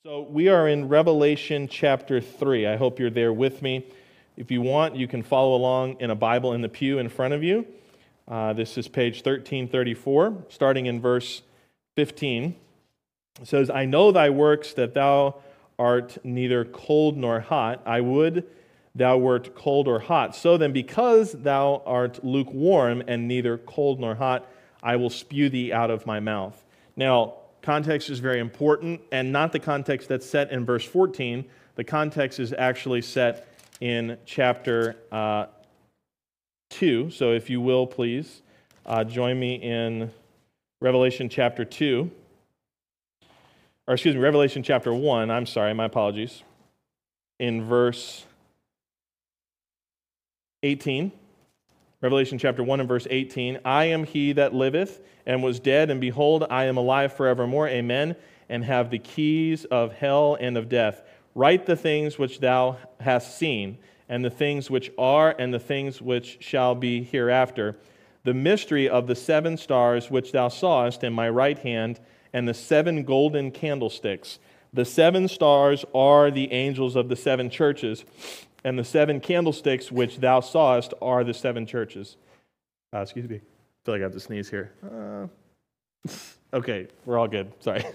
So we are in Revelation chapter 3. I hope you're there with me. If you want, you can follow along in a Bible in the pew in front of you. This is page 1334, starting in verse 15. It says, I know thy works, that thou art neither cold nor hot. I would thou wert cold or hot. So then, because thou art lukewarm and neither cold nor hot, I will spew thee out of my mouth. Now, context is very important, and not the context that's set in verse 14. The context is actually set in chapter 2. So if you will, please, join me in Revelation chapter 2. Or excuse me, Revelation chapter 1. I'm sorry, my apologies. In verse 18. Revelation chapter 1 and verse 18, I am he that liveth and was dead, and behold, I am alive forevermore, amen, and have the keys of hell and of death. Write the things which thou hast seen, and the things which are, and the things which shall be hereafter, the mystery of the 7 stars which thou sawest in my right hand, and the 7 golden candlesticks. The 7 stars are the angels of the 7 churches, and the 7 candlesticks which thou sawest are the 7 churches. Excuse me. I feel like I have to sneeze here. Okay, we're all good. Sorry.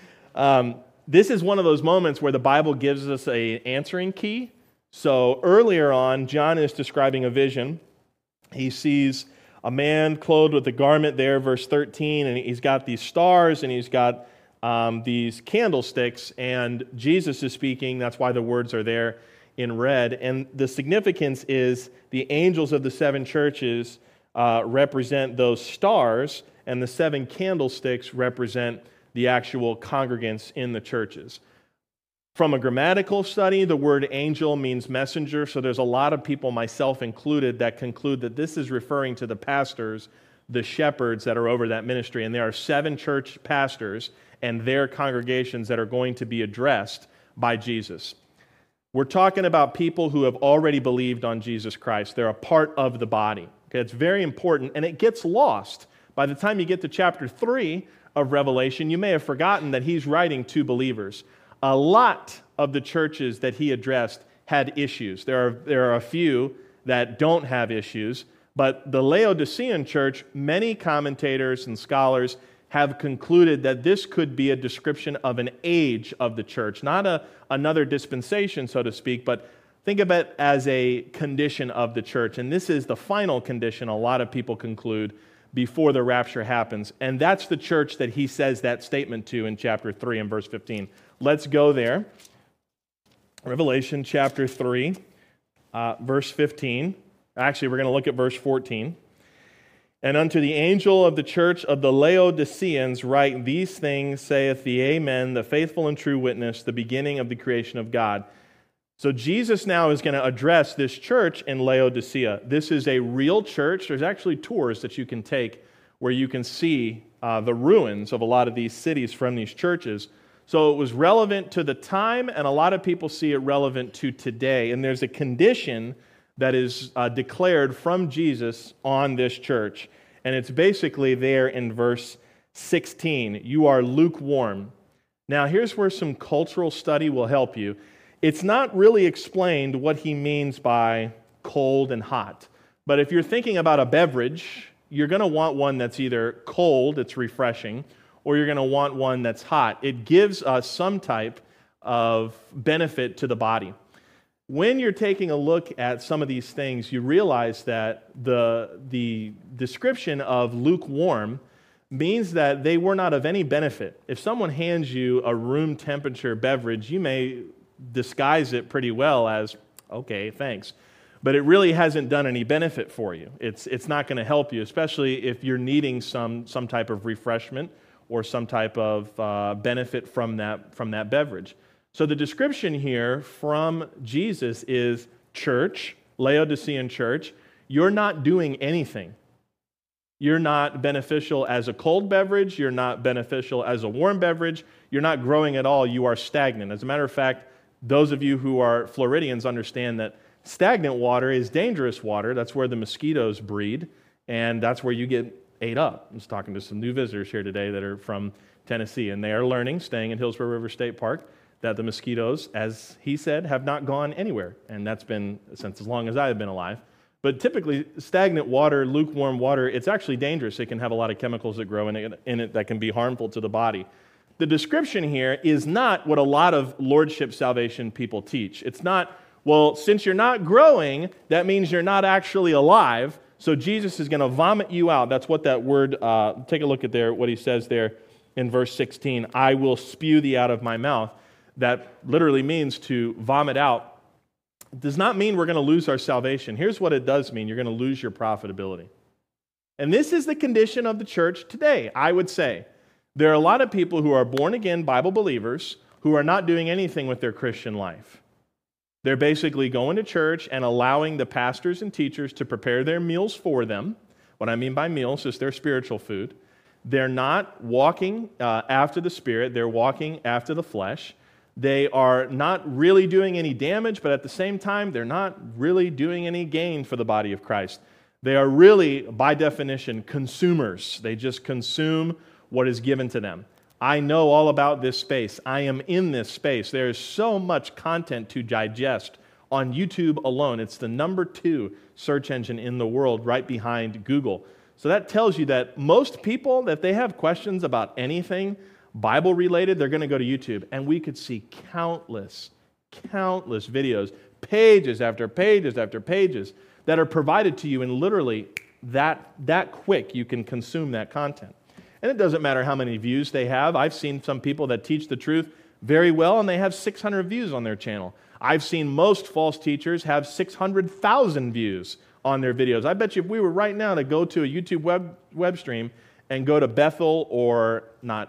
This is one of those moments where the Bible gives us an answering key. So earlier on, John is describing a vision. He sees a man clothed with a garment there, verse 13, and he's got these stars and he's got these candlesticks, and Jesus is speaking. That's why the words are there in red. And the significance is the angels of the 7 churches represent those stars, and the 7 candlesticks represent the actual congregants in the churches. From a grammatical study, the word angel means messenger, so there's a lot of people, myself included, that conclude that this is referring to the pastors, the shepherds that are over that ministry. And there are 7 church pastors and their congregations that are going to be addressed by Jesus. We're talking about people who have already believed on Jesus Christ. They're a part of the body. Okay, it's very important, and it gets lost. By the time you get to chapter 3 of Revelation, you may have forgotten that he's writing to believers. A lot of the churches that he addressed had issues. There are a few that don't have issues, but the Laodicean church, many commentators and scholars have concluded that this could be a description of an age of the church, not another dispensation, so to speak, but think of it as a condition of the church. And this is the final condition, a lot of people conclude, before the rapture happens. And that's the church that he says that statement to in chapter 3 and verse 15. Let's go there. Revelation chapter 3, verse 15. Actually, we're going to look at verse 14. And unto the angel of the church of the Laodiceans write, these things saith the Amen, the faithful and true witness, the beginning of the creation of God. So Jesus now is going to address this church in Laodicea. This is a real church. There's actually tours that you can take where you can see the ruins of a lot of these cities from these churches. So it was relevant to the time, and a lot of people see it relevant to today. And there's a condition that is declared from Jesus on this church. And it's basically there in verse 16. You are lukewarm. Now, here's where some cultural study will help you. It's not really explained what he means by cold and hot. But if you're thinking about a beverage, you're going to want one that's either cold, it's refreshing, or you're going to want one that's hot. It gives us some type of benefit to the body. When you're taking a look at some of these things, you realize that the description of lukewarm means that they were not of any benefit. If someone hands you a room temperature beverage, you may disguise it pretty well as, okay, thanks. But it really hasn't done any benefit for you. It's not going to help you, especially if you're needing some type of refreshment or some type of benefit from that beverage. So the description here from Jesus is church, Laodicean church. You're not doing anything. You're not beneficial as a cold beverage. You're not beneficial as a warm beverage. You're not growing at all. You are stagnant. As a matter of fact, those of you who are Floridians understand that stagnant water is dangerous water. That's where the mosquitoes breed, and that's where you get ate up. I was talking to some new visitors here today that are from Tennessee, and they are learning, staying at Hillsborough River State Park, that the mosquitoes, as he said, have not gone anywhere. And that's been since as long as I have been alive. But typically, stagnant water, lukewarm water, it's actually dangerous. It can have a lot of chemicals that grow in it that can be harmful to the body. The description here is not what a lot of lordship salvation people teach. It's not, well, since you're not growing, that means you're not actually alive, so Jesus is going to vomit you out. That's what that word, take a look at there, what he says there in verse 16, I will spew thee out of my mouth. That literally means to vomit out. It does not mean we're going to lose our salvation. Here's what it does mean. You're going to lose your profitability. And this is the condition of the church today, I would say. There are a lot of people who are born-again Bible believers who are not doing anything with their Christian life. They're basically going to church and allowing the pastors and teachers to prepare their meals for them. What I mean by meals is their spiritual food. They're not walking after the Spirit. They're walking after the flesh. They are not really doing any damage, but at the same time, they're not really doing any gain for the body of Christ. They are really, by definition, consumers. They just consume what is given to them. I know all about this space. I am in this space. There is so much content to digest on YouTube alone. It's the number 2 search engine in the world, right behind Google. So that tells you that most people, that they have questions about anything Bible related, they're going to go to YouTube. And we could see countless videos, pages after pages after pages, that are provided to you, and literally that quick you can consume that content. And it doesn't matter how many views they have. I've seen some people that teach the truth very well, and they have 600 views on their channel. I've seen most false teachers have 600,000 views on their videos. I bet you if we were right now to go to a YouTube web stream and go to Bethel or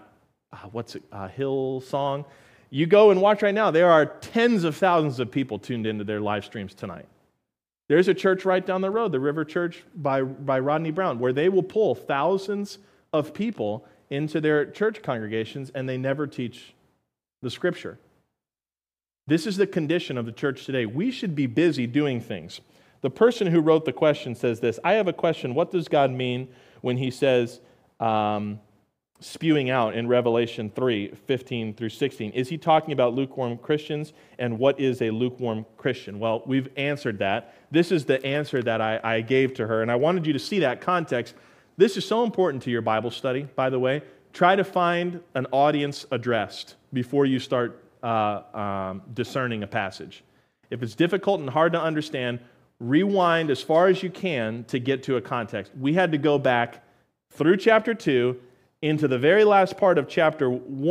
Hillsong, you go and watch right now, there are tens of thousands of people tuned into their live streams tonight. There's a church right down the road, the River Church by Rodney Brown, where they will pull thousands of people into their church congregations, and they never teach the Scripture. This is the condition of the church today. We should be busy doing things. The person who wrote the question says this, I have a question. What does God mean when he says spewing out in Revelation 3:15 through 16? Is he talking about lukewarm Christians? And what is a lukewarm Christian? Well, we've answered that. This is the answer that I gave to her, and I wanted you to see that context. This is so important to your Bible study, by the way. Try to find an audience addressed before you start discerning a passage. If it's difficult and hard to understand, rewind as far as you can to get to a context. We had to go back through chapter 2 into the very last part of chapter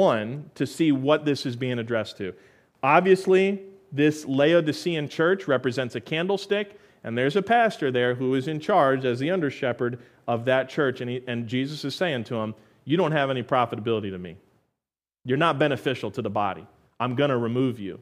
1 to see what this is being addressed to. Obviously, this Laodicean church represents a candlestick, and there's a pastor there who is in charge as the under-shepherd of that church, and Jesus is saying to him, you don't have any profitability to me. You're not beneficial to the body. I'm going to remove you.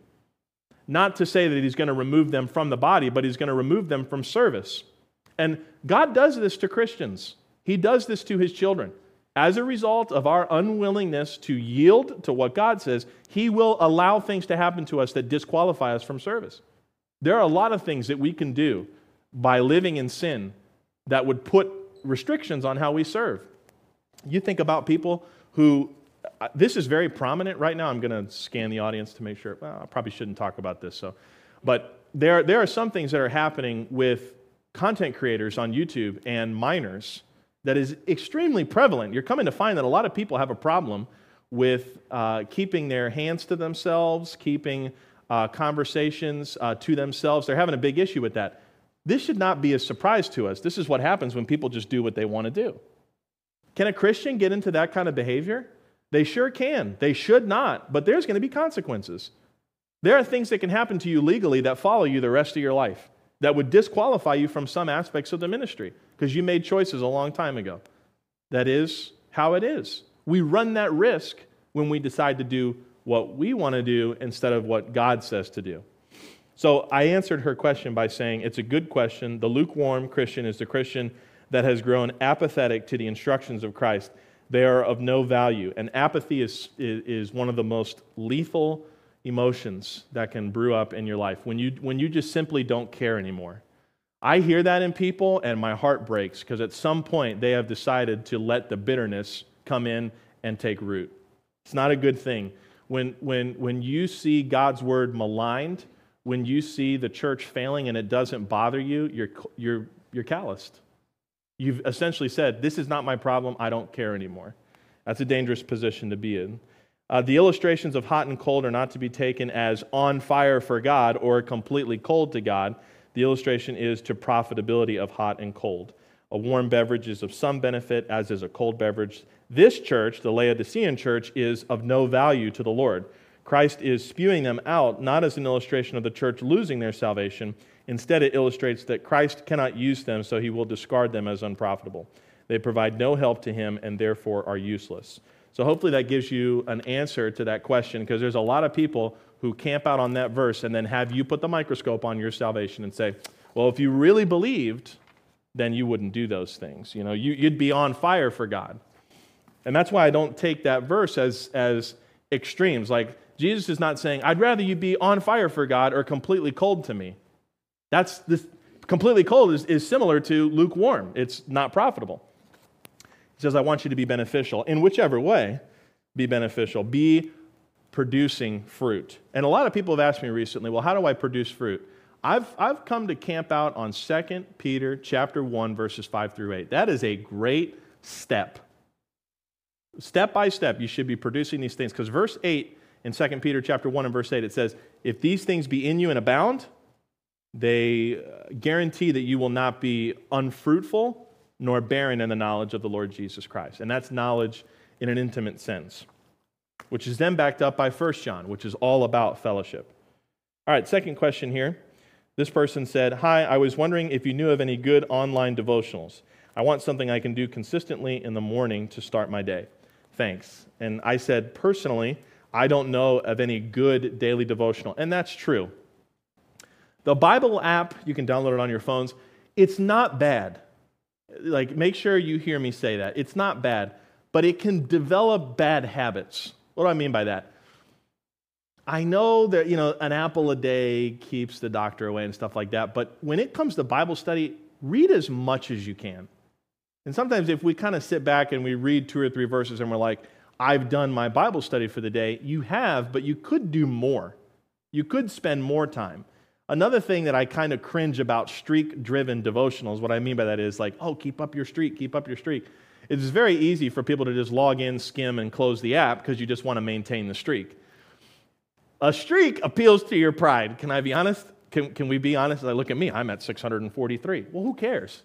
Not to say that he's going to remove them from the body, but he's going to remove them from service. And God does this to Christians. He does this to his children. As a result of our unwillingness to yield to what God says, he will allow things to happen to us that disqualify us from service. There are a lot of things that we can do by living in sin that would put restrictions on how we serve. You think about people who, this is very prominent right now. I'm going to scan the audience to make sure. Well, I probably shouldn't talk about this. But there are some things that are happening with content creators on YouTube and minors that is extremely prevalent. You're coming to find that a lot of people have a problem with keeping their hands to themselves, keeping conversations to themselves. They're having a big issue with that. This should not be a surprise to us. This is what happens when people just do what they want to do. Can a Christian get into that kind of behavior? They sure can. They should not, but there's going to be consequences. There are things that can happen to you legally that follow you the rest of your life that would disqualify you from some aspects of the ministry because you made choices a long time ago. That is how it is. We run that risk when we decide to do what we want to do instead of what God says to do. So I answered her question by saying it's a good question. The lukewarm Christian is the Christian that has grown apathetic to the instructions of Christ. They are of no value. And apathy is one of the most lethal emotions that can brew up in your life when you just simply don't care anymore. I hear that in people and my heart breaks because at some point they have decided to let the bitterness come in and take root. It's not a good thing. When you see God's word maligned, when you see the church failing and it doesn't bother you, you're calloused. You've essentially said, this is not my problem, I don't care anymore. That's a dangerous position to be in. The illustrations of hot and cold are not to be taken as on fire for God or completely cold to God. The illustration is to profitability of hot and cold. A warm beverage is of some benefit, as is a cold beverage. This church, the Laodicean church, is of no value to the Lord. Christ is spewing them out, not as an illustration of the church losing their salvation. Instead, it illustrates that Christ cannot use them, so he will discard them as unprofitable. They provide no help to him and therefore are useless. So hopefully that gives you an answer to that question, because there's a lot of people who camp out on that verse and then have you put the microscope on your salvation and say, well, if you really believed, then you wouldn't do those things. You'd be on fire for God. And that's why I don't take that verse as extremes. Like, Jesus is not saying, I'd rather you be on fire for God or completely cold to me. That's this completely cold is similar to lukewarm. It's not profitable. He says, I want you to be beneficial. In whichever way, be beneficial. Be producing fruit. And a lot of people have asked me recently, well, how do I produce fruit? I've come to camp out on 2 Peter chapter 1, verses 5 through 8. That is a great step. Step by step, you should be producing these things. Because verse 8 in 2 Peter chapter 1 and verse 8, it says, if these things be in you and abound, they guarantee that you will not be unfruitful nor barren in the knowledge of the Lord Jesus Christ. And that's knowledge in an intimate sense, which is then backed up by 1 John, which is all about fellowship. All right, second question here. This person said, hi, I was wondering if you knew of any good online devotionals. I want something I can do consistently in the morning to start my day. Thanks. And I said, personally, I don't know of any good daily devotional. And that's true. The Bible app, you can download it on your phones. It's not bad. Like, make sure you hear me say that. It's not bad, but it can develop bad habits. What do I mean by that? I know that, an apple a day keeps the doctor away and stuff like that, but when it comes to Bible study, read as much as you can. And sometimes if we kind of sit back and we read 2 or 3 verses and we're like, I've done my Bible study for the day, you have, but you could do more. You could spend more time. Another thing that I kind of cringe about streak-driven devotionals, what I mean by that is like, oh, keep up your streak, keep up your streak. It's very easy for people to just log in, skim, and close the app because you just want to maintain the streak. A streak appeals to your pride. Can I be honest? Can we be honest? Look at me. I'm at 643. Well, who cares?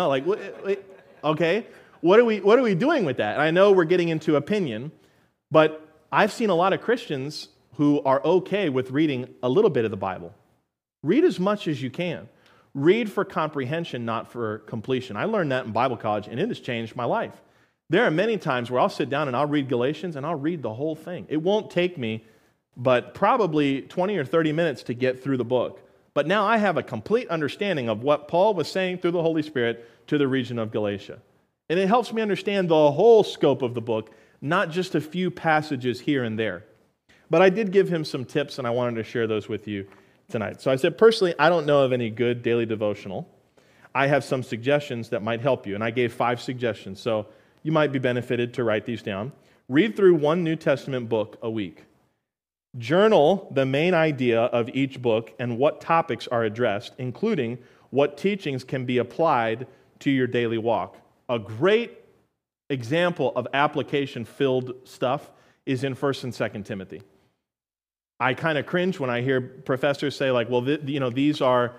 Okay. What are we doing with that? And I know we're getting into opinion, but I've seen a lot of Christians who are okay with reading a little bit of the Bible. Read as much as you can. Read for comprehension, not for completion. I learned that in Bible college, and it has changed my life. There are many times where I'll sit down and I'll read Galatians, and I'll read the whole thing. It won't take me but probably 20 or 30 minutes to get through the book. But now I have a complete understanding of what Paul was saying through the Holy Spirit to the region of Galatia. And it helps me understand the whole scope of the book, not just a few passages here and there. But I did give him some tips, and I wanted to share those with you tonight. So I said, personally, I don't know of any good daily devotional. I have some suggestions that might help you, and I gave 5 suggestions, so you might be benefited to write these down. Read through 1 New Testament book a week. Journal the main idea of each book and what topics are addressed, including what teachings can be applied to your daily walk. A great example of application-filled stuff is in 1 and 2 Timothy. I kind of cringe when I hear professors say, like, well, these are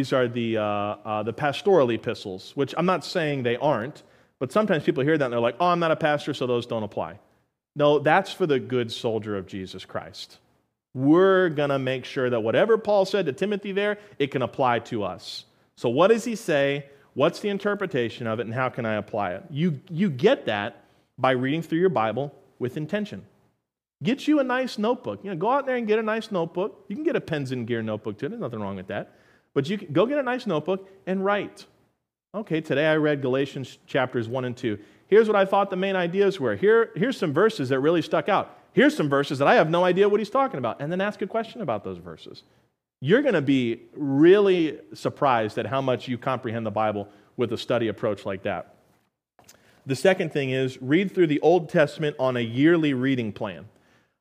the pastoral epistles, which I'm not saying they aren't, but sometimes people hear that and they're like, oh, I'm not a pastor, so those don't apply. No, that's for the good soldier of Jesus Christ. We're going to make sure that whatever Paul said to Timothy there, it can apply to us. So what does he say? What's the interpretation of it, and how can I apply it? You get that by reading through your Bible with intention. Get you a nice notebook. Go out there and get a nice notebook. You can get a Pens and Gear notebook too. There's nothing wrong with that. But you can go get a nice notebook and write. Okay, today I read Galatians chapters 1 and 2. Here's what I thought the main ideas were. Here's some verses that really stuck out. Here's some verses that I have no idea what he's talking about. And then ask a question about those verses. You're going to be really surprised at how much you comprehend the Bible with a study approach like that. The second thing is read through the Old Testament on a yearly reading plan.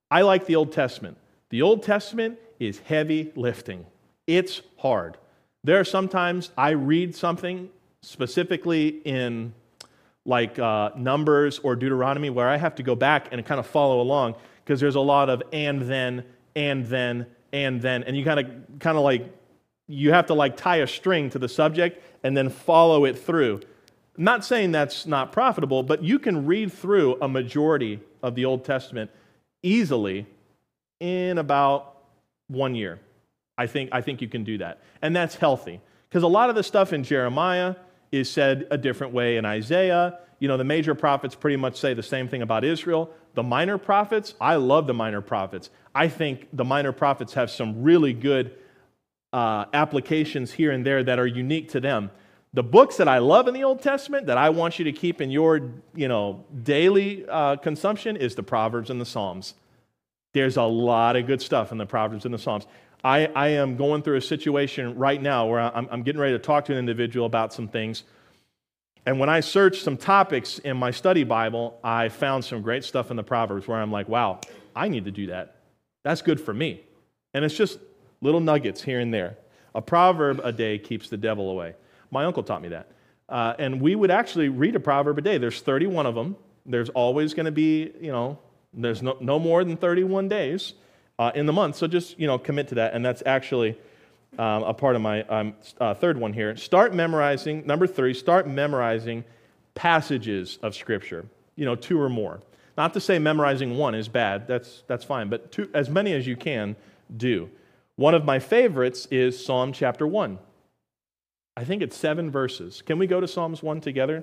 I like the Old Testament. The Old Testament is heavy lifting. It's hard. There are sometimes I read something specifically in like Numbers or Deuteronomy where I have to go back and kind of follow along because there's a lot of and then, and you kind of like, you have to like tie a string to the subject and then follow it through. I'm not saying that's not profitable, but you can read through a majority of the Old Testament easily in about 1 year. I think you can do that. And that's healthy. Because a lot of the stuff in Jeremiah is said a different way in Isaiah. You know, the major prophets pretty much say the same thing about Israel. The minor prophets, I love the minor prophets. I think the minor prophets have some really good applications here and there that are unique to them. The books that I love in the Old Testament that I want you to keep in your, daily consumption is the Proverbs and the Psalms. There's a lot of good stuff in the Proverbs and the Psalms. I am going through a situation right now where I'm getting ready to talk to an individual about some things. And when I searched some topics in my study Bible, I found some great stuff in the Proverbs where I'm like, wow, I need to do that. That's good for me. And it's just little nuggets here and there. A proverb a day keeps the devil away. My uncle taught me that. And we would actually read a proverb a day. There's 31 of them. There's always going to be, there's no more than 31 days in the month. So just, commit to that. And that's actually a part of my third one here. Number 3, start memorizing passages of Scripture. 2 or more. Not to say memorizing one is bad. That's fine. But as many as you can do. One of my favorites is Psalm chapter 1. I think it's 7 verses. Can we go to Psalms 1 together?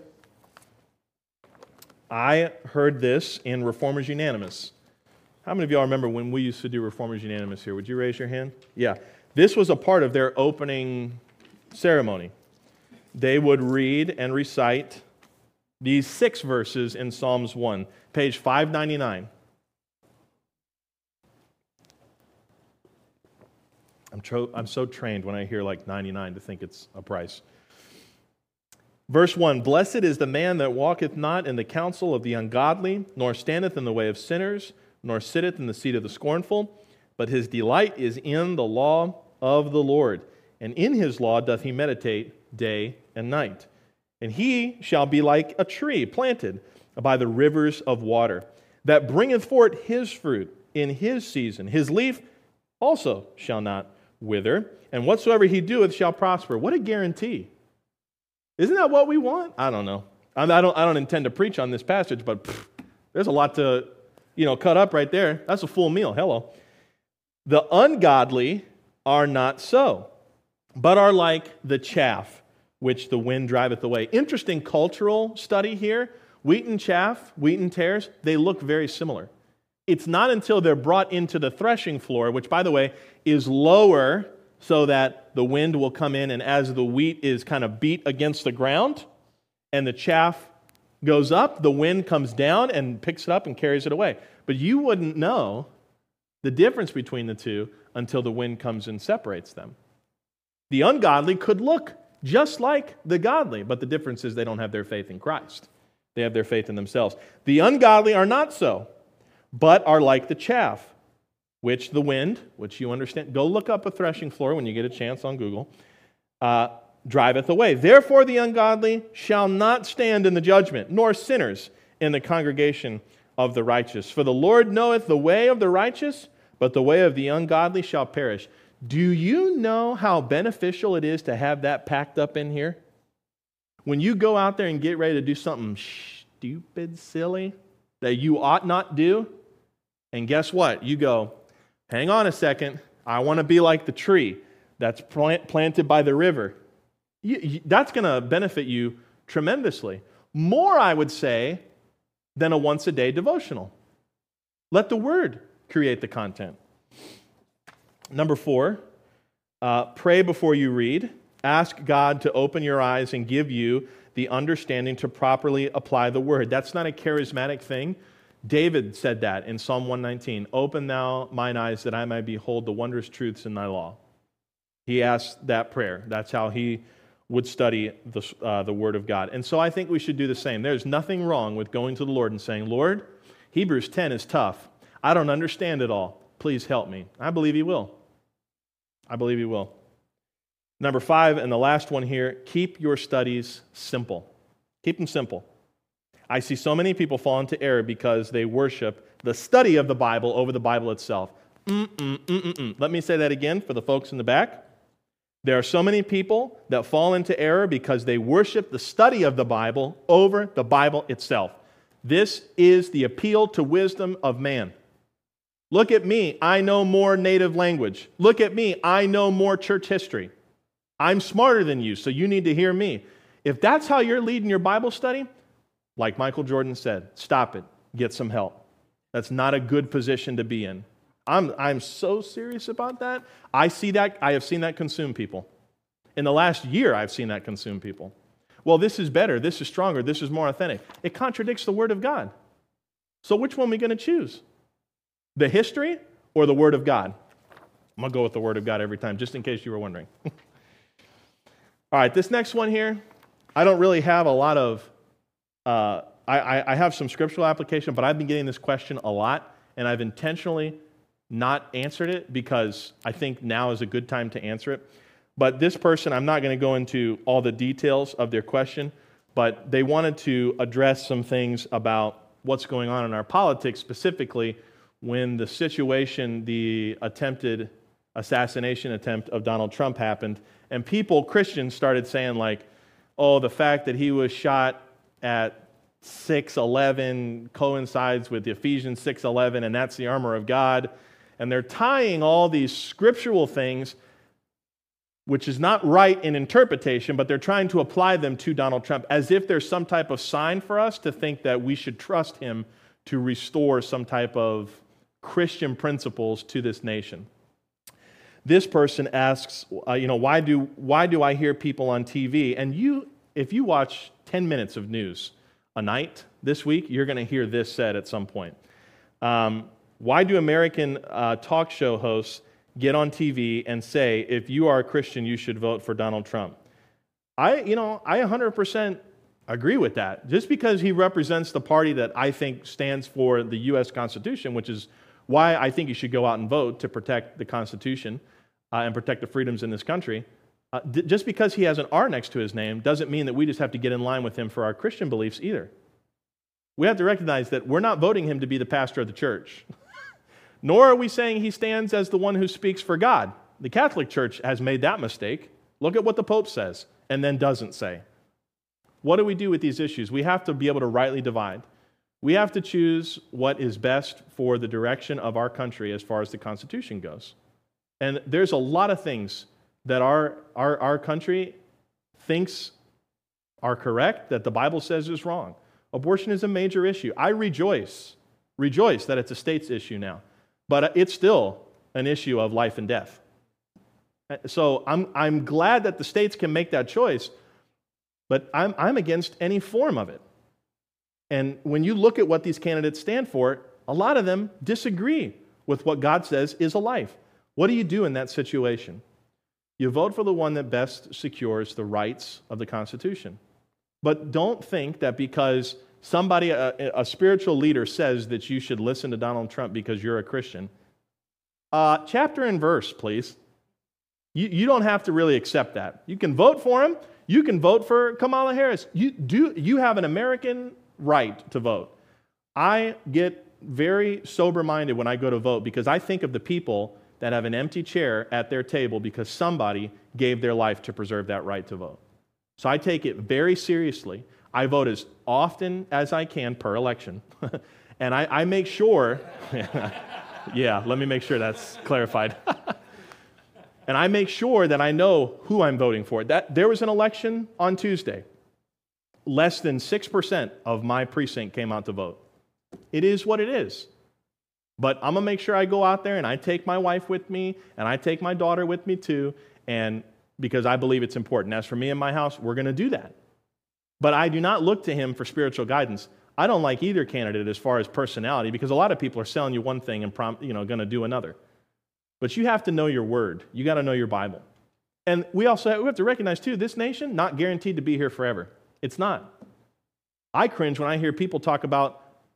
I heard this in Reformers Unanimous. How many of y'all remember when we used to do Reformers Unanimous here? Would you raise your hand? Yeah. This was a part of their opening ceremony. They would read and recite these 6 verses in Psalms 1, page 599. I'm so trained when I hear like 99 to think it's a price. Verse 1, Blessed is the man that walketh not in the counsel of the ungodly, nor standeth in the way of sinners, nor sitteth in the seat of the scornful, but his delight is in the law of the Lord, and in his law doth he meditate day and night. And he shall be like a tree planted by the rivers of water, that bringeth forth his fruit in his season. His leaf also shall not wither, and whatsoever he doeth shall prosper. What a guarantee. Isn't that what we want? I don't know. I don't intend to preach on this passage, but there's a lot to, cut up right there. That's a full meal. Hello. The ungodly are not so, but are like the chaff which the wind driveth away. Interesting cultural study here. Wheat and chaff, wheat and tares, they look very similar. It's not until they're brought into the threshing floor, which, by the way, is lower so that the wind will come in, and as the wheat is kind of beat against the ground and the chaff goes up, the wind comes down and picks it up and carries it away. But you wouldn't know the difference between the two until the wind comes and separates them. The ungodly could look just like the godly, but the difference is they don't have their faith in Christ. They have their faith in themselves. The ungodly are not so, but are like the chaff, which the wind, which you understand, go look up a threshing floor when you get a chance on Google, driveth away. Therefore the ungodly shall not stand in the judgment, nor sinners in the congregation of the righteous. For the Lord knoweth the way of the righteous, but the way of the ungodly shall perish. Do you know how beneficial it is to have that packed up in here? When you go out there and get ready to do something stupid, silly, that you ought not do, and guess what? You go, hang on a second, I want to be like the tree that's planted by the river. That's going to benefit you tremendously. More, I would say, than a once-a-day devotional. Let the Word create the content. Number 4, pray before you read. Ask God to open your eyes and give you the understanding to properly apply the Word. That's not a charismatic thing. David said that in Psalm 119. Open thou mine eyes that I may behold the wondrous truths in thy law. He asked that prayer. That's how he would study the Word of God. And so I think we should do the same. There's nothing wrong with going to the Lord and saying, Lord, Hebrews 10 is tough. I don't understand it all. Please help me. I believe he will. I believe he will. Number 5, and the last one here, keep your studies simple. Keep them simple. I see so many people fall into error because they worship the study of the Bible over the Bible itself. Let me say that again for the folks in the back. There are so many people that fall into error because they worship the study of the Bible over the Bible itself. This is the appeal to wisdom of man. Look at me, I know more native language. Look at me, I know more church history. I'm smarter than you, so you need to hear me. If that's how you're leading your Bible study, like Michael Jordan said, stop it, get some help. That's not a good position to be in. I'm so serious about that. I have seen that consume people. In the last year, I've seen that consume people. Well, this is better, this is stronger, this is more authentic. It contradicts the Word of God. So which one are we going to choose? The history or the Word of God? I'm going to go with the Word of God every time, just in case you were wondering. All right, this next one here, I don't really have a lot of, I have some scriptural application, but I've been getting this question a lot, and I've intentionally not answered it because I think now is a good time to answer it. But this person, I'm not going to go into all the details of their question, but they wanted to address some things about what's going on in our politics, specifically when the situation, the attempted assassination attempt of Donald Trump happened, and people, Christians, started saying like, oh, the fact that he was shot at 6:11 coincides with Ephesians 6:11, and that's the armor of God. And they're tying all these scriptural things, which is not right in interpretation, but they're trying to apply them to Donald Trump as if there's some type of sign for us to think that we should trust him to restore some type of Christian principles to this nation. This person asks, why do I hear people on TV? And if you watch 10 minutes of news a night this week, you're going to hear this said at some point. Why do American talk show hosts get on TV and say, if you are a Christian, you should vote for Donald Trump? I 100% agree with that. Just because he represents the party that I think stands for the U.S. Constitution, which is why I think you should go out and vote to protect the Constitution and protect the freedoms in this country. Just because he has an R next to his name doesn't mean that we just have to get in line with him for our Christian beliefs either. We have to recognize that we're not voting him to be the pastor of the church. Nor are we saying he stands as the one who speaks for God. The Catholic Church has made that mistake. Look at what the Pope says and then doesn't say. What do we do with these issues? We have to be able to rightly divide. We have to choose what is best for the direction of our country as far as the Constitution goes. And there's a lot of things that our country thinks are correct that the Bible says is wrong. Abortion is a major issue. I rejoice that it's a state's issue now. But it's still an issue of life and death. So I'm glad that the states can make that choice, but I'm against any form of it. And when you look at what these candidates stand for, a lot of them disagree with what God says is a life. What do you do in that situation? You vote for the one that best secures the rights of the Constitution. But don't think that because somebody, a spiritual leader, says that you should listen to Donald Trump because you're a Christian. Chapter and verse, please. You don't have to really accept that. You can vote for him. You can vote for Kamala Harris. You have an American right to vote. I get very sober-minded when I go to vote because I think of the people that have an empty chair at their table because somebody gave their life to preserve that right to vote. So I take it very seriously. I vote as often as I can per election. And I make sure, yeah, let me make sure that's clarified. And I make sure that I know who I'm voting for. There was an election on Tuesday. Less than 6% of my precinct came out to vote. It is what it is. But I'm going to make sure I go out there and I take my wife with me and I take my daughter with me too, and because I believe it's important. As for me and my house, we're going to do that. But I do not look to him for spiritual guidance. I don't like either candidate as far as personality because a lot of people are selling you one thing and going to do another. But you have to know your word. You got to know your Bible. And we have to recognize too, this nation not guaranteed to be here forever. It's not. I cringe when I hear people talk about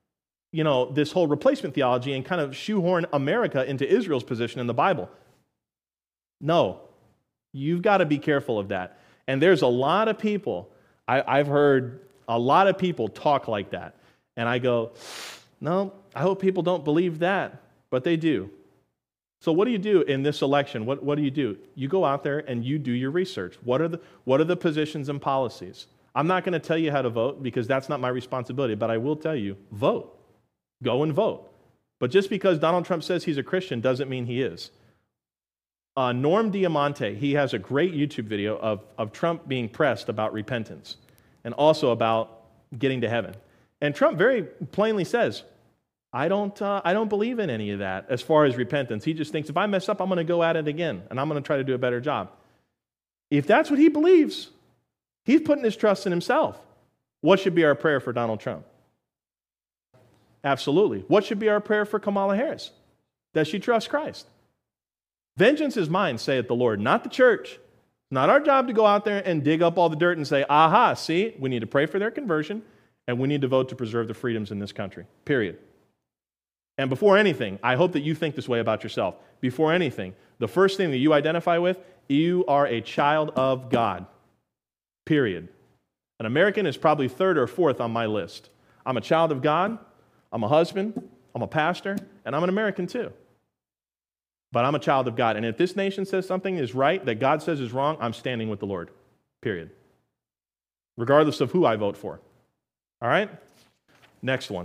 this whole replacement theology and kind of shoehorn America into Israel's position in the Bible. No, you've got to be careful of that. And there's a lot of people, I've heard a lot of people talk like that. And I go, no, I hope people don't believe that, but they do. So what do you do in this election? What do? You go out there and you do your research. What are the positions and policies? I'm not going to tell you how to vote because that's not my responsibility, but I will tell you, vote. Go and vote. But just because Donald Trump says he's a Christian doesn't mean he is. Norm Diamante, he has a great YouTube video of Trump being pressed about repentance and also about getting to heaven. And Trump very plainly says, I don't believe in any of that as far as repentance. He just thinks if I mess up, I'm going to go at it again and I'm going to try to do a better job. If that's what he believes, he's putting his trust in himself. What should be our prayer for Donald Trump? Absolutely. What should be our prayer for Kamala Harris? That she trusts Christ. Vengeance is mine, saith the Lord, not the church. Not our job to go out there and dig up all the dirt and say, aha, see, we need to pray for their conversion and we need to vote to preserve the freedoms in this country, period. And before anything, I hope that you think this way about yourself. Before anything, the first thing that you identify with, you are a child of God, period. An American is probably third or fourth on my list. I'm a child of God, I'm a husband, I'm a pastor, and I'm an American too. But I'm a child of God. And if this nation says something is right that God says is wrong, I'm standing with the Lord, period. Regardless of who I vote for. All right? Next one.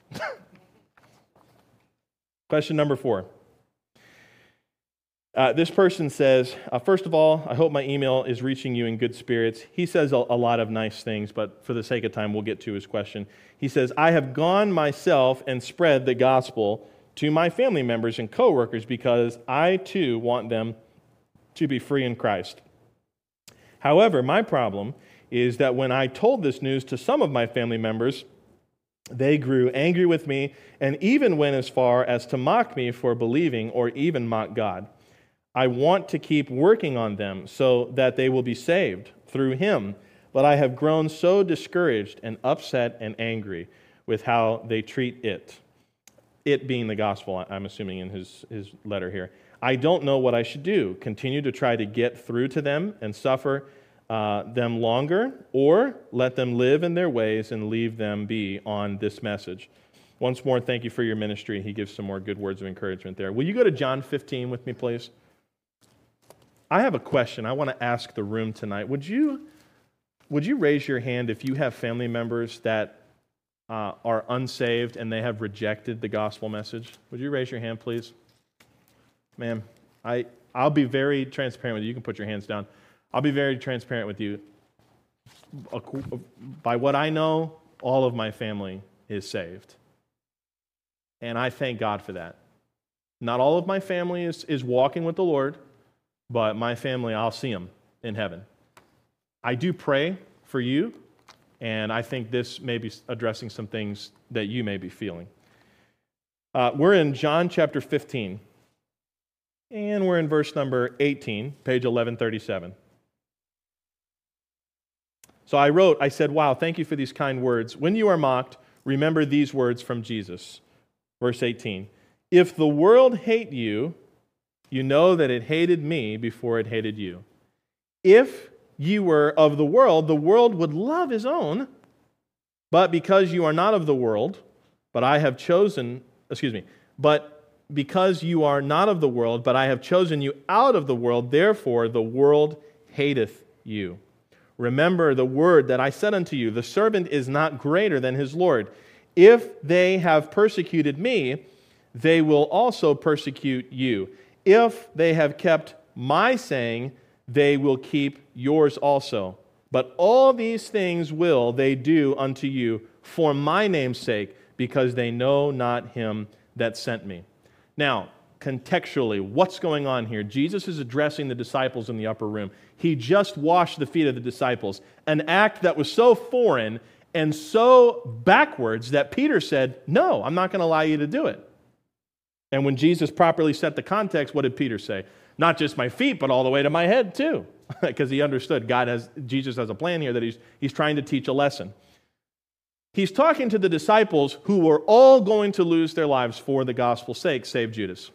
Question number 4. This person says, first of all, I hope my email is reaching you in good spirits. He says a lot of nice things, but for the sake of time, we'll get to his question. He says, I have gone myself and spread the gospel to my family members and coworkers because I too want them to be free in Christ. However, my problem is that when I told this news to some of my family members, they grew angry with me and even went as far as to mock me for believing or even mock God. I want to keep working on them so that they will be saved through Him, but I have grown so discouraged and upset and angry with how they treat it. It being the gospel, I'm assuming in his letter here. I don't know what I should do. Continue to try to get through to them and suffer them longer, or let them live in their ways and leave them be on this message. Once more, thank you for your ministry. He gives some more good words of encouragement there. Will you go to John 15 with me, please? I have a question I want to ask the room tonight. Would you raise your hand if you have family members that are unsaved and they have rejected the gospel message? Would you raise your hand, please? Ma'am, I'll be very transparent with you. You can put your hands down. I'll be very transparent with you. By what I know, all of my family is saved. And I thank God for that. Not all of my family is walking with the Lord, but my family, I'll see them in heaven. I do pray for you, and I think this may be addressing some things that you may be feeling. We're in John chapter 15, and we're in verse number 18, page 1137. So I said, wow, thank you for these kind words. When you are mocked, remember these words from Jesus. Verse 18, if the world hate you, you know that it hated me before it hated you. If you were of the world would love his own. But because you are not of the world, but because you are not of the world, but I have chosen you out of the world, therefore the world hateth you. Remember the word that I said unto you, the servant is not greater than his Lord. If they have persecuted me, they will also persecute you. If they have kept my saying, they will keep yours also. But all these things will they do unto you for my name's sake, because they know not him that sent me. Now, contextually, what's going on here? Jesus is addressing the disciples in the upper room. He just washed the feet of the disciples, an act that was so foreign and so backwards that Peter said, no, I'm not going to allow you to do it. And when Jesus properly set the context, what did Peter say? Not just my feet, but all the way to my head too. Because he understood Jesus has a plan here that he's trying to teach a lesson. He's talking to the disciples who were all going to lose their lives for the gospel's sake, save Judas.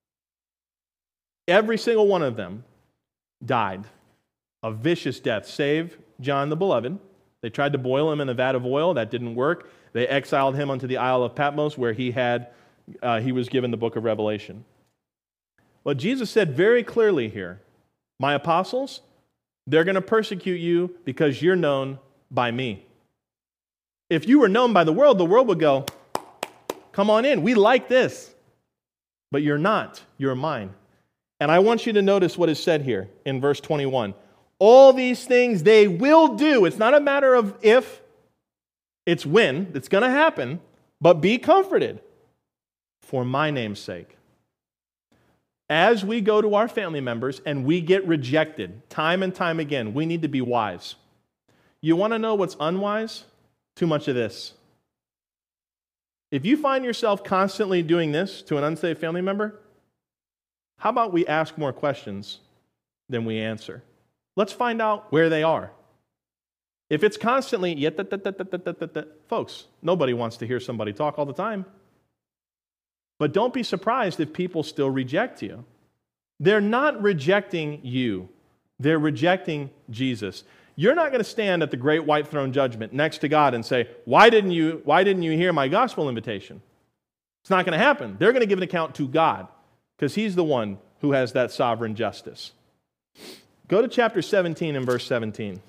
Every single one of them died a vicious death, save John the Beloved. They tried to boil him in a vat of oil. That didn't work. They exiled him onto the Isle of Patmos, where he was given the book of Revelation. But Jesus said very clearly here, my apostles, they're going to persecute you because you're known by me. If you were known by the world would go, come on in, we like this. But you're not, you're mine. And I want you to notice what is said here in verse 21. All these things they will do. It's not a matter of if, it's when. It's going to happen. But be comforted for my name's sake. As we go to our family members and we get rejected time and time again, we need to be wise. You want to know what's unwise? Too much of this. If you find yourself constantly doing this to an unsaved family member, how about we ask more questions than we answer? Let's find out where they are. If it's constantly, folks, nobody wants to hear somebody talk all the time. But don't be surprised if people still reject you. They're not rejecting you. They're rejecting Jesus. You're not going to stand at the great white throne judgment next to God and say, why didn't you hear my gospel invitation? It's not going to happen. They're going to give an account to God because He's the one who has that sovereign justice. Go to chapter 17 and verse 17.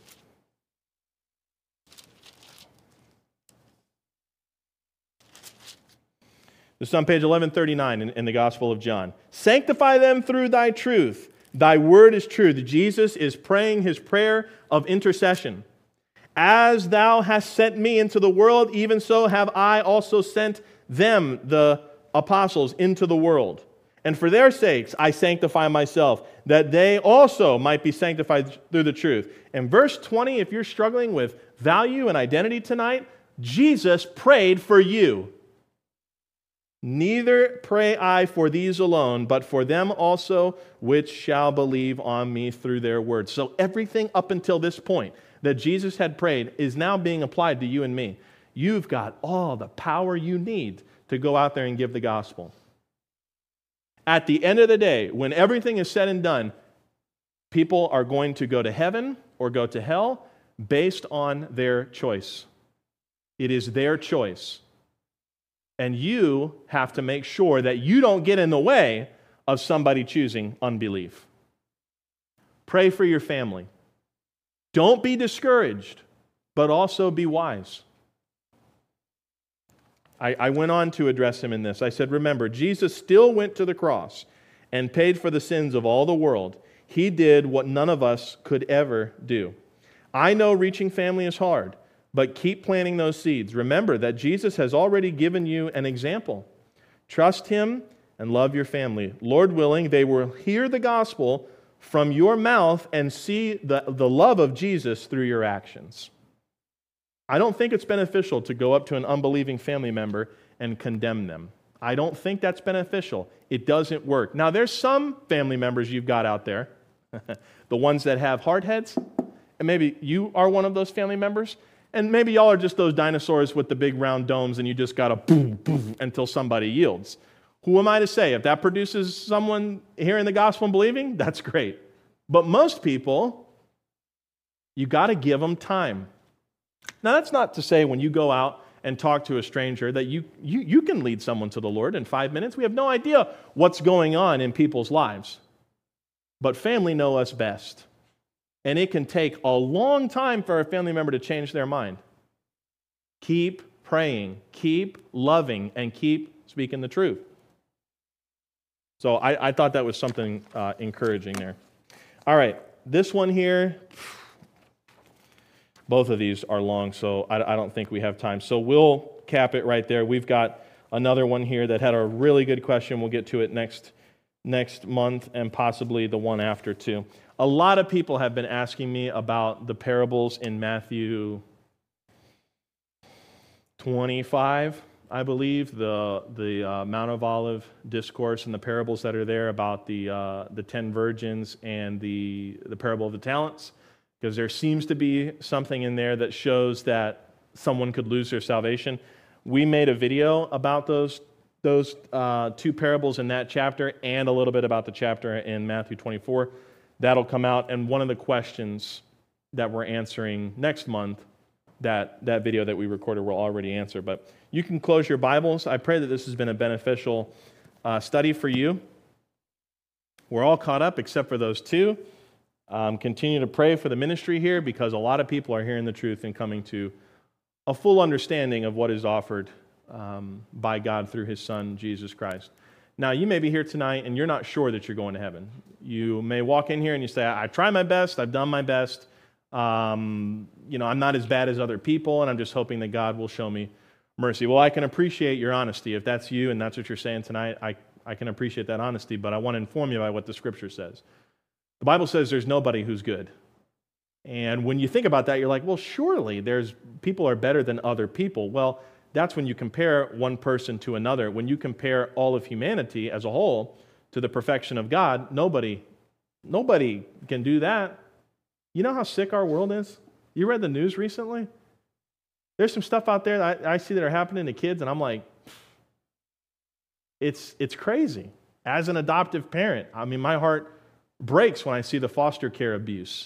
This is on page 1139 in the Gospel of John. Sanctify them through thy truth. Thy word is true. Jesus is praying his prayer of intercession. As thou hast sent me into the world, even so have I also sent them, the apostles, into the world. And for their sakes I sanctify myself, that they also might be sanctified through the truth. In verse 20, if you're struggling with value and identity tonight, Jesus prayed for you. Neither pray I for these alone, but for them also which shall believe on me through their word. So everything up until this point that Jesus had prayed is now being applied to you and me. You've got all the power you need to go out there and give the gospel. At the end of the day, when everything is said and done, people are going to go to heaven or go to hell based on their choice. It is their choice. And you have to make sure that you don't get in the way of somebody choosing unbelief. Pray for your family. Don't be discouraged, but also be wise. I went on to address him in this. I said, remember, Jesus still went to the cross and paid for the sins of all the world. He did what none of us could ever do. I know reaching family is hard, but keep planting those seeds. Remember that Jesus has already given you an example. Trust Him and love your family. Lord willing, they will hear the gospel from your mouth and see the love of Jesus through your actions. I don't think it's beneficial to go up to an unbelieving family member and condemn them. I don't think that's beneficial. It doesn't work. Now, there's some family members you've got out there, the ones that have hard heads, and maybe you are one of those family members, and maybe y'all are just those dinosaurs with the big round domes and you just got to boom, boom until somebody yields. Who am I to say? If that produces someone hearing the gospel and believing, that's great. But most people, you got to give them time. Now, that's not to say when you go out and talk to a stranger that you can lead someone to the Lord in 5 minutes. We have no idea what's going on in people's lives. But family know us best. And it can take a long time for a family member to change their mind. Keep praying, keep loving, and keep speaking the truth. So I thought that was something encouraging there. All right, this one here, both of these are long, so I don't think we have time. So we'll cap it right there. We've got another one here that had a really good question. We'll get to it next month and possibly the one after too. A lot of people have been asking me about the parables in Matthew 25, I believe, the Mount of Olive discourse and the parables that are there about the 10 virgins and the parable of the talents, because there seems to be something in there that shows that someone could lose their salvation. We made a video about those two parables in that chapter and a little bit about the chapter in Matthew 24. That'll come out, and one of the questions that we're answering next month, that video that we recorded will already answer. But you can close your Bibles. I pray that this has been a beneficial study for you. We're all caught up except for those two. Continue to pray for the ministry here, because a lot of people are hearing the truth and coming to a full understanding of what is offered by God through His Son, Jesus Christ. Now, you may be here tonight and you're not sure that you're going to heaven. You may walk in here and you say, I try my best, I've done my best. I'm not as bad as other people, and I'm just hoping that God will show me mercy. Well, I can appreciate your honesty. If that's you and that's what you're saying tonight, I can appreciate that honesty, but I want to inform you by what the Scripture says. The Bible says there's nobody who's good. And when you think about that, you're like, well, surely people are better than other people. Well, that's when you compare one person to another. When you compare all of humanity as a whole to the perfection of God, nobody can do that. You know how sick our world is? You read the news recently? There's some stuff out there that I see that are happening to kids, and I'm like, it's crazy. As an adoptive parent, I mean, my heart breaks when I see the foster care abuse.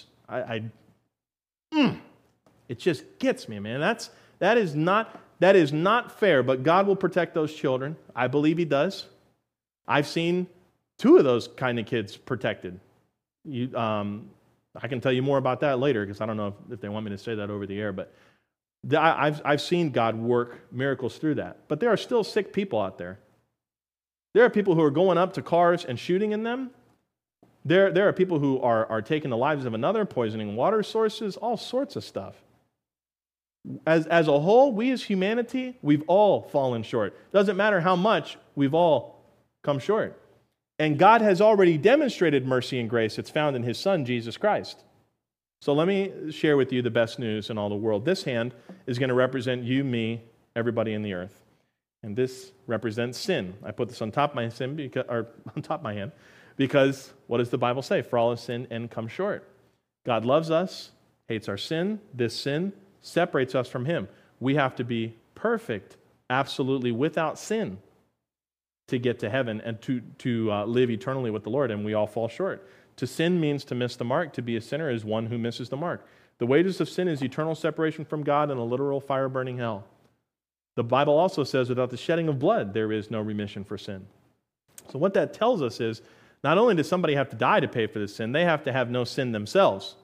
It just gets me, man. That is not fair, but God will protect those children. I believe He does. I've seen 2 of those kind of kids protected. I can tell you more about that later, because I don't know if they want me to say that over the air, but I've seen God work miracles through that. But there are still sick people out there. There are people who are going up to cars and shooting in them. There are people who are taking the lives of another, poisoning water sources, all sorts of stuff. As a whole, we as humanity, we've all fallen short. Doesn't matter how much, we've all come short. And God has already demonstrated mercy and grace. It's found in His Son, Jesus Christ. So let me share with you the best news in all the world. This hand is going to represent you, me, everybody in the earth. And this represents sin. I put this on top of my hand because what does the Bible say? For all have sinned and come short. God loves us, hates our sin. This sin separates us from Him. We have to be perfect, absolutely without sin, to get to heaven and to live eternally with the Lord, and we all fall short. To sin means to miss the mark. To be a sinner is one who misses the mark. The wages of sin is eternal separation from God and a literal fire-burning hell. The Bible also says without the shedding of blood, there is no remission for sin. So what that tells us is, not only does somebody have to die to pay for the sin, they have to have no sin themselves.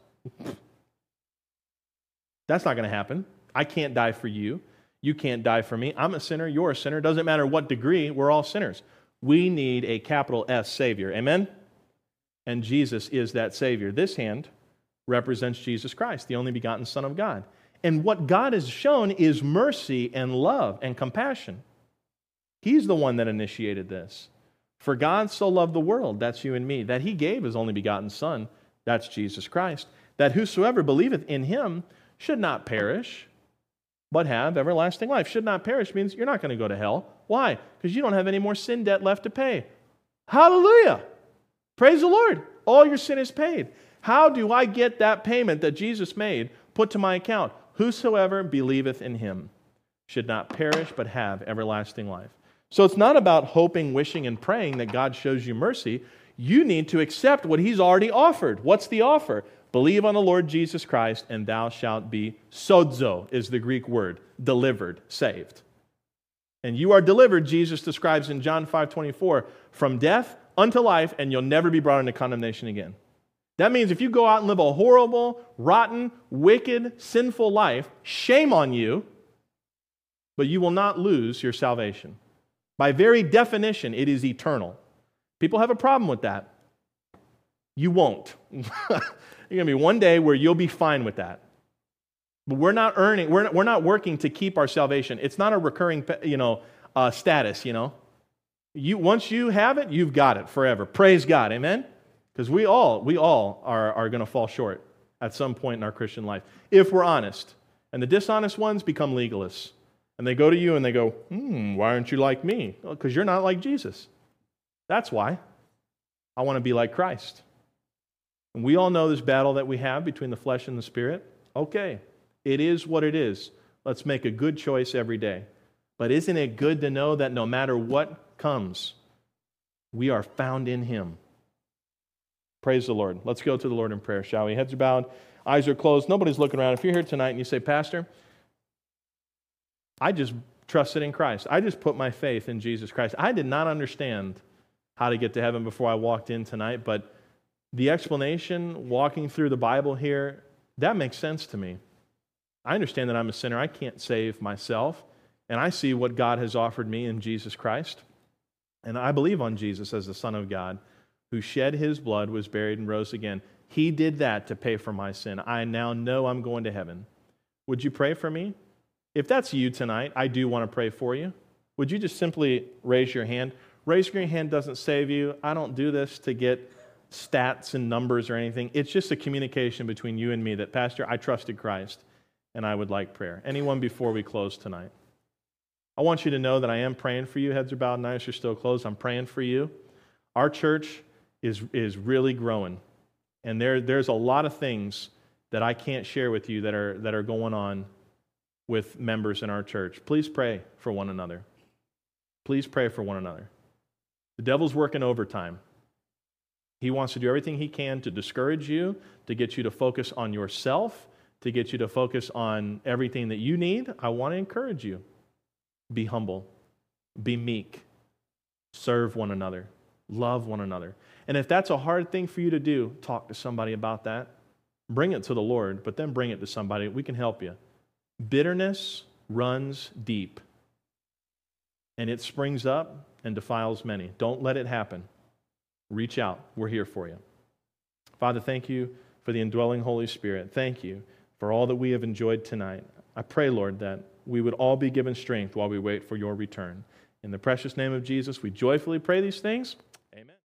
That's not going to happen. I can't die for you. You can't die for me. I'm a sinner. You're a sinner. Doesn't matter what degree. We're all sinners. We need a capital S Savior. Amen? And Jesus is that Savior. This hand represents Jesus Christ, the only begotten Son of God. And what God has shown is mercy and love and compassion. He's the one that initiated this. For God so loved the world, that's you and me, that He gave His only begotten Son, that's Jesus Christ, that whosoever believeth in Him should not perish, but have everlasting life. Should not perish means you're not going to go to hell. Why? Because you don't have any more sin debt left to pay. Hallelujah! Praise the Lord. All your sin is paid. How do I get that payment that Jesus made put to my account? Whosoever believeth in Him should not perish, but have everlasting life. So it's not about hoping, wishing, and praying that God shows you mercy. You need to accept what He's already offered. What's the offer? Believe on the Lord Jesus Christ, and thou shalt be sozo, is the Greek word, delivered, saved. And you are delivered, Jesus describes in John 5:24, from death unto life, and you'll never be brought into condemnation again. That means if you go out and live a horrible, rotten, wicked, sinful life, shame on you, but you will not lose your salvation. By very definition, it is eternal. People have a problem with that. You won't. You're going to be one day where you'll be fine with that. But we're not working to keep our salvation. It's not a recurring, status, Once you have it, you've got it forever. Praise God, amen? Because we all are going to fall short at some point in our Christian life, if we're honest. And the dishonest ones become legalists. And they go to you and they go, why aren't you like me? Well, because you're not like Jesus. That's why. I want to be like Christ. And we all know this battle that we have between the flesh and the spirit. Okay, it is what it is. Let's make a good choice every day. But isn't it good to know that no matter what comes, we are found in Him? Praise the Lord. Let's go to the Lord in prayer, shall we? Heads are bowed, eyes are closed, nobody's looking around. If you're here tonight and you say, Pastor, I just trusted in Christ. I just put my faith in Jesus Christ. I did not understand how to get to heaven before I walked in tonight, but the explanation, walking through the Bible here, that makes sense to me. I understand that I'm a sinner. I can't save myself, and I see what God has offered me in Jesus Christ, and I believe on Jesus as the Son of God, who shed His blood, was buried, and rose again. He did that to pay for my sin. I now know I'm going to heaven. Would you pray for me? If that's you tonight, I do want to pray for you. Would you just simply raise your hand? Raising your hand doesn't save you. I don't do this to get stats and numbers or anything. It's just a communication between you and me that, Pastor, I trusted Christ and I would like prayer. Anyone before we close tonight? I want you to know that I am praying for you. Heads are bowed and eyes are still closed. I'm praying for you. Our church is really growing, and there's a lot of things that I can't share with you that are going on with members in our church. Please pray for one another. Please pray for one another. The devil's working overtime. He wants to do everything he can to discourage you, to get you to focus on yourself, to get you to focus on everything that you need. I want to encourage you. Be humble. Be meek. Serve one another. Love one another. And if that's a hard thing for you to do, talk to somebody about that. Bring it to the Lord, but then bring it to somebody. We can help you. Bitterness runs deep, and it springs up and defiles many. Don't let it happen. Reach out. We're here for you. Father, thank you for the indwelling Holy Spirit. Thank you for all that we have enjoyed tonight. I pray, Lord, that we would all be given strength while we wait for your return. In the precious name of Jesus, we joyfully pray these things. Amen.